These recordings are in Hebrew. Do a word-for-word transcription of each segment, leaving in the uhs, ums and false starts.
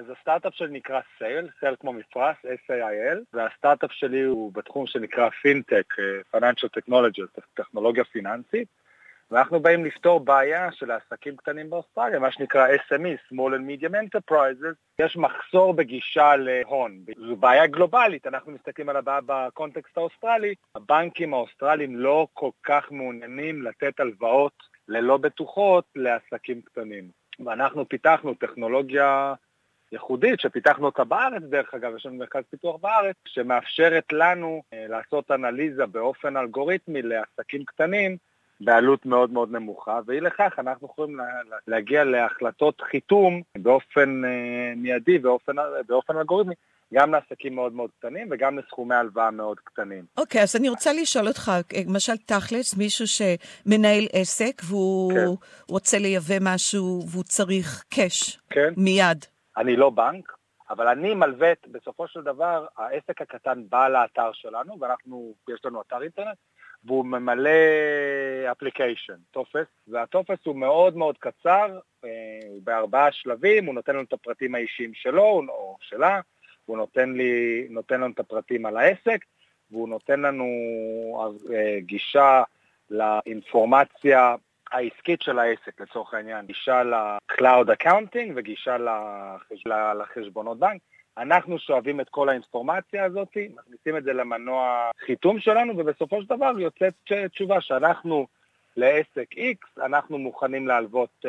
אז הסטארט-אפ שלי נקרא סייל, סייל כמו מפרס, אס איי איי אל, והסטארט-אפ שלי הוא בתחום שנקרא פינטק, Financial Technology, טכנולוגיה פיננסית, ואנחנו באים לפתור בעיה של העסקים קטנים באוסטרליה, מה שנקרא אס אם אי, Small and Medium Enterprises. יש מחסור בגישה להון. זו בעיה גלובלית, אנחנו מסתכלים על הבעיה בקונטקסט האוסטרלי. הבנקים האוסטרליים לא כל כך מעוניינים לתת הלוואות ללא בטוחות לעסקים קטנים. ואנחנו פיתחנו טכנולוגיה ייחודית, שפיתחנו אותה בארץ, דרך אגב, יש לנו מרכז פיתוח בארץ, שמאפשרת לנו לעשות אנליזה באופן אלגוריתמי לעסקים קטנים, בעלות מאוד מאוד נמוכה, ואי לכך אנחנו יכולים להגיע להחלטות חיתום באופן מיידי, באופן, באופן אלגוריתמי, גם לעסקים מאוד מאוד קטנים וגם לסכומי הלוואה מאוד קטנים. אוקיי, אז אני רוצה לשאול אותך, למשל תכלס, מישהו שמנהל עסק והוא כן. רוצה לייבא משהו והוא צריך קש כן. מיד. אני לא בנק, אבל אני מלווה, בסופו של דבר, העסק הקטן בא לאתר שלנו, ואנחנו, יש לנו אתר אינטרנט, והוא ממלא אפליקיישן, טופס, והטופס הוא מאוד מאוד קצר, בארבעה שלבים, הוא נותן לנו את הפרטים האישיים שלו או שלה, הוא נותן לי, נותן לנו את הפרטים על העסק, והוא נותן לנו גישה לאינפורמציה העסקית של העסק, לצורך העניין, גישה ל-Cloud Accounting וגישה לחשבונות בנק. אנחנו שואבים את כל האינפורמציה הזאת, מכניסים את זה למנוע חיתום שלנו, ובסופו של דבר יוצאת תשובה שאנחנו לעסק X, אנחנו מוכנים להלוות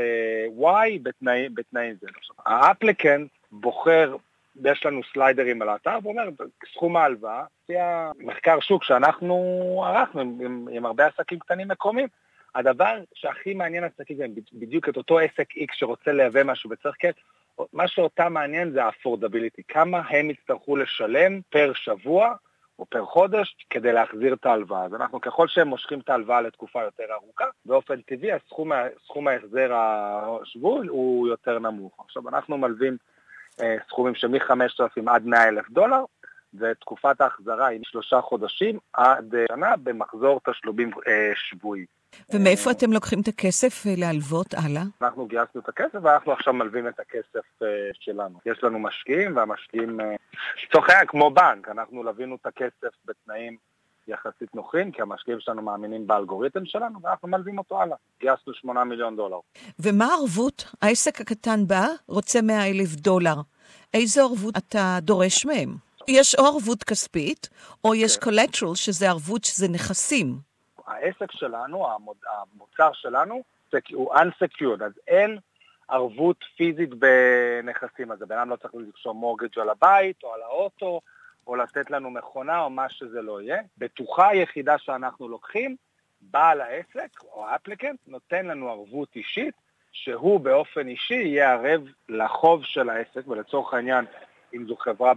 Y בתנאי, בתנאי זה. האפליקנט בוחר, יש לנו סליידרים על האתר, ואומר, סכום ההלוואה, זה המחקר שוק שאנחנו ערכנו עם, עם, עם הרבה עסקים קטנים מקומיים. הדבר שהכי מעניין עסקים זה בדיוק את אותו עסק X שרוצה לייבא משהו וצריך כסף, מה שאותה מעניין זה ה-affordability, כמה הם יצטרכו לשלם פר שבוע או פר חודש כדי להחזיר את ההלוואה. אז אנחנו ככל שהם מושכים את ההלוואה לתקופה יותר ארוכה, באופן טבעי הסכום, סכום ההחזר השבועי הוא יותר נמוך. עכשיו אנחנו מלווים אה, סכומים של מ-חמשת אלפים עד מאה אלף דולר, ותקופת ההחזרה היא שלושה חודשים עד שנה במחזור תשלומים אה, שבועי. ומאיפה אתם לוקחים את הכסף להלוות הלאה? אנחנו גייסנו את הכסף ואנחנו עכשיו מלווים את הכסף שלנו. יש לנו משקיעים והמשקיעים צוחק כמו בנק. אנחנו לווינו את הכסף בתנאים יחסית נוחים, כי המשקיעים שלנו מאמינים באלגוריתם שלנו ואנחנו מלווים אותו הלאה. גייסנו שמונה מיליון דולר. ומה הערבות? העסק הקטן בא, רוצה מאה אלף דולר. איזו ערבות אתה דורש מהם? יש או ערבות כספית, או יש collateral שזה ערבות שזה נכסים. העסק שלנו, המוצר שלנו, הוא unsecured, אז אין ערבות פיזית בנכסים. אז הבן אדם לא צריך לרשום מורגג' על הבית או על האוטו, או לתת לנו מכונה או מה שזה לא יהיה. בטוחה היחידה שאנחנו לוקחים, בעל העסק או האפליקנט נותן לנו ערבות אישית, שהוא באופן אישי יהיה ערב לחוב של העסק, ולצורך העניין, אם זו חברה,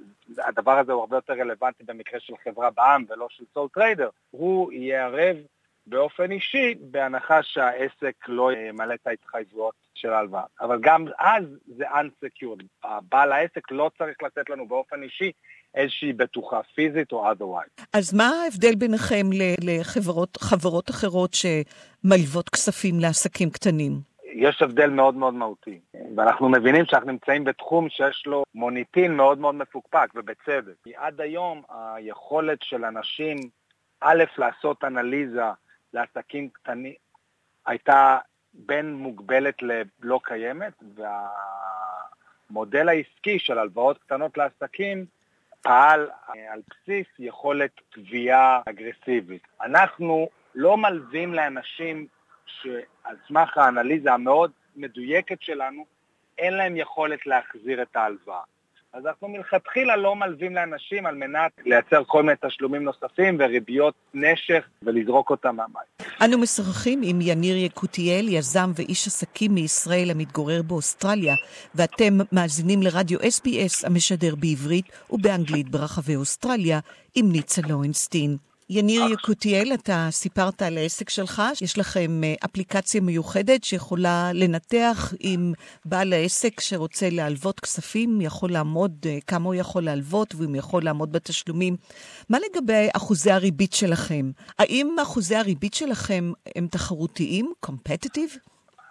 הדבר הזה הוא הרבה יותר רלוונטי במקרה של חברה בעם ולא של סול טריידר, הוא יהיה ערב באופן אישי בהנחה שהעסק לא ימלא את ההתחייבויות של ההלוואה. אבל גם אז זה unsecured. בעל העסק לא צריך לתת לנו באופן אישי איזושהי בטוחה פיזית או otherwise. אז מה ההבדל ביניכם לחברות חברות אחרות שמלוות כספים לעסקים קטנים? יש הבדל מאוד מאוד מהותי, ואנחנו מבינים שאנחנו נמצאים בתחום שיש לו מוניטין מאוד מאוד מפוקפק, ובצדק. כי עד היום היכולת של אנשים, א', לעשות אנליזה לעסקים קטנים, הייתה בין מוגבלת ללא קיימת, והמודל העסקי של הלוואות קטנות לעסקים פעל על בסיס יכולת תביעה אגרסיבית. אנחנו לא מלווים לאנשים שעל סמך האנליזה המאוד מדויקת שלנו, אין להם יכולת להחזיר את ההלוואה. אז אנחנו מלכתחילה לא מלווים לאנשים על מנת לייצר כל מיני תשלומים נוספים וריביות נשך ולזרוק אותם מהמים. אנו משוחחים עם יניר יקותיאל, יזם ואיש עסקים מישראל המתגורר באוסטרליה, ואתם מאזינים לרדיו אס בי אס המשדר בעברית ובאנגלית ברחבי אוסטרליה עם ניצה לוינסטין. יניר יקותיאל, אתה סיפרת על העסק שלך, יש לכם אפליקציה מיוחדת שיכולה לנתח אם בעל העסק שרוצה להלוות כספים יכול לעמוד, כמה הוא יכול להלוות ואם יכול לעמוד בתשלומים. מה לגבי אחוזי הריבית שלכם? האם אחוזי הריבית שלכם הם תחרותיים, competitive?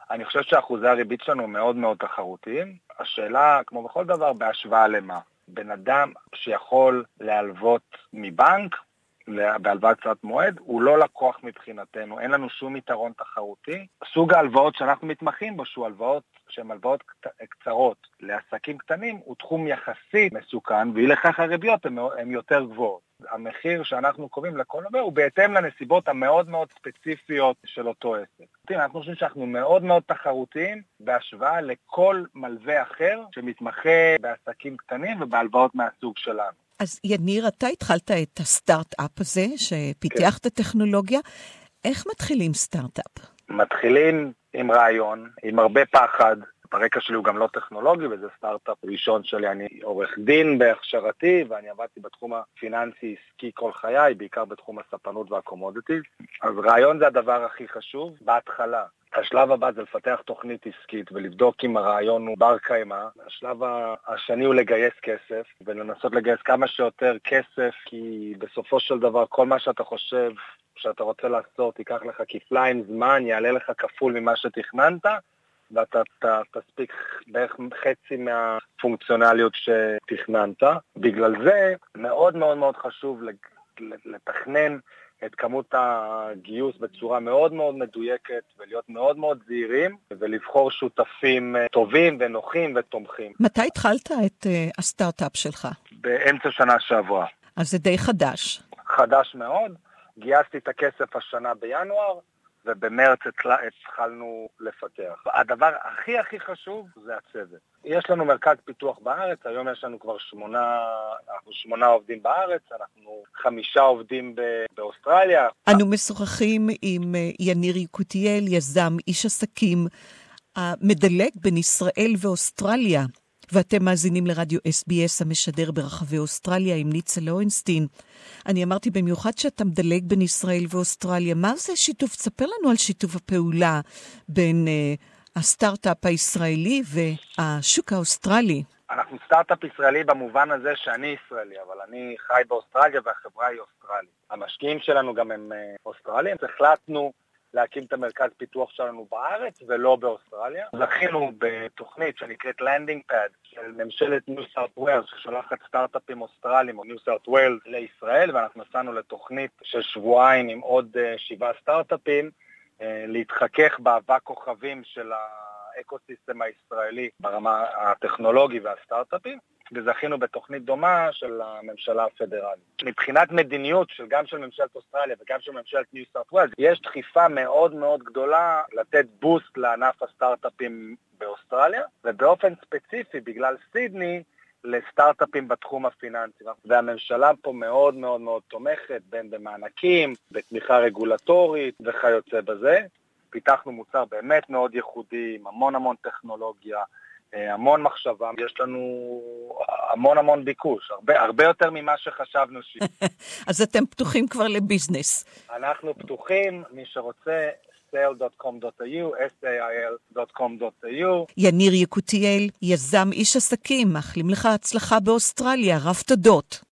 אני חושב שאחוזי הריבית שלנו מאוד מאוד תחרותיים. השאלה, כמו בכל דבר, בהשוואה למה? בן אדם שיכול להלוות מבנק, בהלוואת קצרת מועד, הוא לא לקוח מבחינתנו, אין לנו שום יתרון תחרותי. סוג ההלוואות שאנחנו מתמחים בו, שהוא הלוואות שהן הלוואות קצרות לעסקים קטנים, הוא תחום יחסית מסוכן, ואי לכך הריביות הן יותר גבוהות. המחיר שאנחנו קובעים לכל עובר הוא בהתאם לנסיבות המאוד מאוד ספציפיות של אותו עסק. אנחנו חושבים שאנחנו מאוד מאוד תחרותיים בהשוואה לכל מלווה אחר שמתמחה בעסקים קטנים ובהלוואות מהסוג שלנו. אז יניר, אתה התחלת את הסטארט-אפ הזה שפיתח את הטכנולוגיה. איך מתחילים סטארט-אפ? מתחילים עם רעיון, עם הרבה פחד. ברקע שלי הוא גם לא טכנולוגי, וזה סטארט-אפ ראשון שלי. אני עורך דין בהכשרתי, ואני עבדתי בתחום הפיננסי עסקי כל חיי, בעיקר בתחום הספנות והקומודיטיז. אז רעיון זה הדבר הכי חשוב בהתחלה. השלב הבא זה לפתח תוכנית עסקית ולבדוק אם הרעיון הוא בר קיימא. השלב השני הוא לגייס כסף ולנסות לגייס כמה שיותר כסף, כי בסופו של דבר כל מה שאתה חושב שאתה רוצה לעשות ייקח לך כפליים זמן, יעלה לך כפול ממה שתכננת, ואתה תספיק בערך חצי מהפונקציונליות שתכננת. בגלל זה מאוד מאוד מאוד חשוב לתכנן את כמות הגיוס בצורה מאוד מאוד מדויקת, ולהיות מאוד מאוד זהירים, ולבחור שותפים טובים ונוחים ותומכים. מתי התחלת את uh, הסטארט-אפ שלך? באמצע שנה שעברה. אז זה די חדש. חדש מאוד. גייסתי את הכסף השנה בינואר, ובמרץ התחלנו לפתח. הדבר הכי הכי חשוב זה הצוות. יש לנו מרכז פיתוח בארץ, היום יש לנו כבר שמונה, אנחנו שמונה עובדים בארץ, אנחנו חמישה עובדים באוסטרליה. אנו משוחחים עם יניר יקותיאל, יזם, איש עסקים, המדלג בין ישראל ואוסטרליה, ואתם מאזינים לרדיו אס בי אס המשדר ברחבי אוסטרליה עם ניצה לוינסטין. אני אמרתי במיוחד שאתה מדלג בין ישראל ואוסטרליה. מה זה שיתוף? תספר לנו על שיתוף הפעולה בין uh, הסטארט-אפ הישראלי והשוק האוסטרלי. אנחנו סטארט-אפ ישראלי במובן הזה שאני ישראלי, אבל אני חי באוסטרליה והחברה היא אוסטרלית. המשקיעים שלנו גם הם uh, אוסטרלים. החלטנו להקים את המרכז פיתוח שלנו בארץ ולא באוסטרליה. זכינו בתוכנית שנקראת Landing Pad של ממשלת ניו סאות' ווילס, ששולחת סטארט-אפים אוסטרליים או ניו סאות' ווילס לישראל, ואנחנו נסענו לתוכנית של שבועיים עם עוד שבעה סטארט-אפים, להתחכך באבק כוכבים של האקוסיסטם הישראלי ברמה הטכנולוגי והסטארט-אפים, וזכינו בתוכנית דומה של הממשלה הפדרלית. מבחינת מדיניות של גם של ממשלת אוסטרליה וגם של ממשלת ניו סאות' ווילס, יש דחיפה מאוד מאוד גדולה לתת בוסט לענף הסטארט-אפים באוסטרליה, ובאופן ספציפי בגלל סידני לסטארט-אפים בתחום הפיננסי. והממשלה פה מאוד מאוד מאוד תומכת, בין במענקים, בתמיכה רגולטורית וכיוצא בזה. פיתחנו מוצר באמת מאוד ייחודי, עם המון המון טכנולוגיה, המון מחשבה, יש לנו המון המון ביקוש, הרבה, הרבה יותר ממה שחשבנו ש... אז אתם פתוחים כבר לביזנס. אנחנו פתוחים, מי שרוצה, סייל דוט קום דוט איי יו, אס איי איי אל דוט קום דוט איי יו. יניר יקותיאל, יזם, איש עסקים, מאחלים לך הצלחה באוסטרליה, רב תודות.